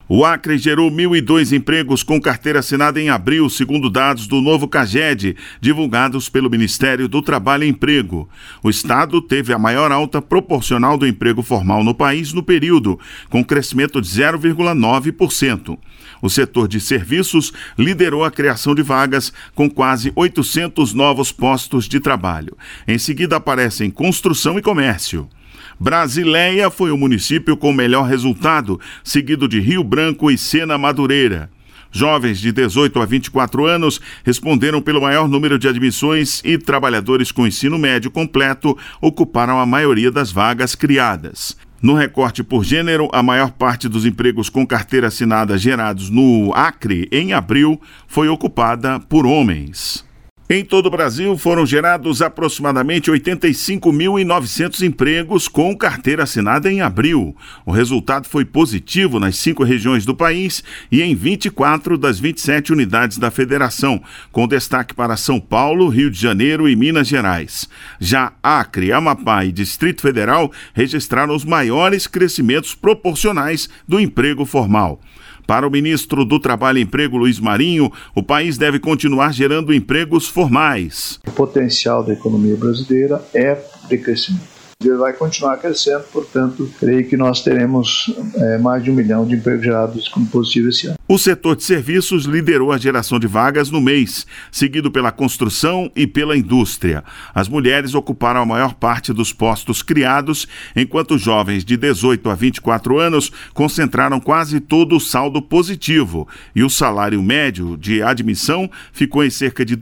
O Acre gerou 1.002 empregos com carteira assinada em abril, segundo dados do novo CAGED, divulgados pelo Ministério do Trabalho e Emprego. O estado teve a maior alta proporcional do emprego formal no país no período, com crescimento de 0,9%. O setor de serviços liderou a criação de vagas, com quase 800 novos postos de trabalho. Em seguida aparecem construção e comércio. Brasileia foi o município com o melhor resultado, seguido de Rio Branco e Sena Madureira. Jovens de 18 a 24 anos responderam pelo maior número de admissões e trabalhadores com ensino médio completo ocuparam a maioria das vagas criadas. No recorte por gênero, a maior parte dos empregos com carteira assinada gerados no Acre em abril foi ocupada por homens. Em todo o Brasil, foram gerados aproximadamente 85.900 empregos com carteira assinada em abril. O resultado foi positivo nas 5 regiões do país e em 24 das 27 unidades da federação, com destaque para São Paulo, Rio de Janeiro e Minas Gerais. Já Acre, Amapá e Distrito Federal registraram os maiores crescimentos proporcionais do emprego formal. Para o ministro do Trabalho e Emprego, Luiz Marinho, o país deve continuar gerando empregos formais. O potencial da economia brasileira é de crescimento. Ele vai continuar crescendo, portanto, creio que nós teremos mais de 1 milhão de empregos gerados como possível esse ano. O setor de serviços liderou a geração de vagas no mês, seguido pela construção e pela indústria. As mulheres ocuparam a maior parte dos postos criados, enquanto os jovens de 18 a 24 anos concentraram quase todo o saldo positivo, e o salário médio de admissão ficou em cerca de R$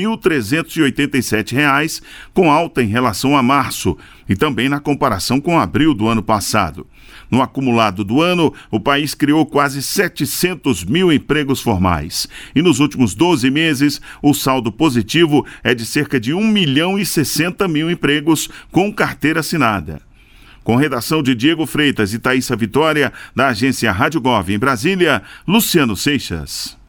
2.387, com alta em relação a março, e também na comparação com abril do ano passado. No acumulado do ano, o país criou quase 700 mil empregos formais. E nos últimos 12 meses, o saldo positivo é de cerca de 1.060.000 empregos com carteira assinada. Com redação de Diego Freitas e Thaísa Vitória, da agência Rádio Gov em Brasília, Luciano Seixas.